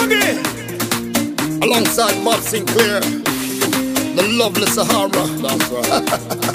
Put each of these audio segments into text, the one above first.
Alongside Bob Sinclair, the lovely Sahara. That's right.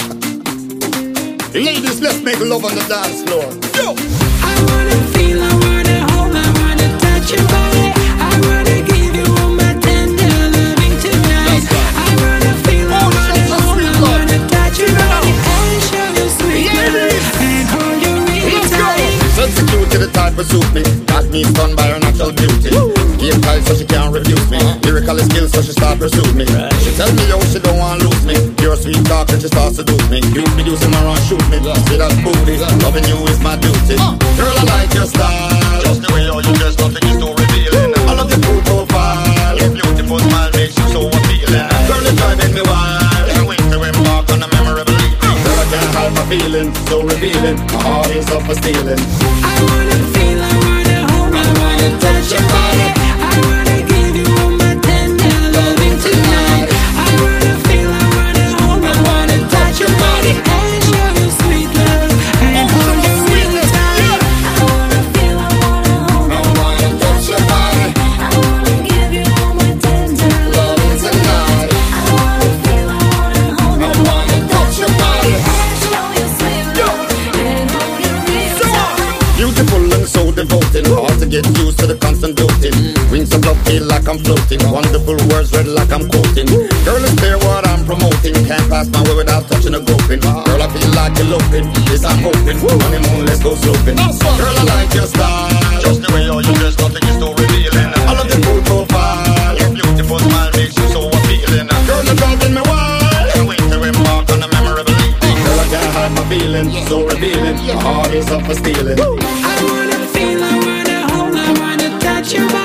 Ladies, let's make love on the dance floor. Yo! I wanna feel, I wanna hold, I wanna touch your body. I wanna give you all my tender loving tonight. I wanna feel, I wanna hold, I wanna touch your body and show you sweet love and hold you real tight. Sexy cute to the type of suit me. Got me stunned by her natural beauty. Game tight so she can't refuse me. Lyrical skills so she start pursue me. She tell me yo she don't want lose me. Pure sweet talk and she start seduce me. You be using my run shoot me. See that booty, loving you is my duty. Girl I like your style. Just the way you dress, nothing is too revealing. I love your cool profile. Your beautiful smile makes you so appealing. Girl it's driving me wild. Can't wait to embark on a memorable evening. Girl I can't hide my feelings, so revealing. My heart is up for stealing. I wanna feel, I wanna hold, I wanna touch your body. I wanna give you all my tender loving tonight. I wanna feel, I wanna hold, I wanna touch your body and show you sweet love and hold you real tight. I wanna feel, I wanna hold, I wanna touch your body. I wanna give you all my tender loving tonight. I wanna feel, I wanna hold, I wanna touch your body and show you sweet love and hold you real tight. Beautiful and so devoted. Hard to get used to the constant doting. Wings of love feel like I'm floating. Wonderful words read like I'm quoting. Girl, it's clear what I'm promoting. Can't pass my way without touching a groping. Girl, I feel like eloping. Yes, I'm hoping. Honeymoon, let's go sloping. Girl, I like your style. Just the way you dress, nothing is too revealing. I love your cool profile. Your beautiful smile makes you so appealing. Girl, you're driving me wild. Can't wait to embark on a memorable evening. Girl, I can't hide my feelings, so revealing. My heart is up for stealing. I wanna feel, I wanna hold, I wanna touch your body.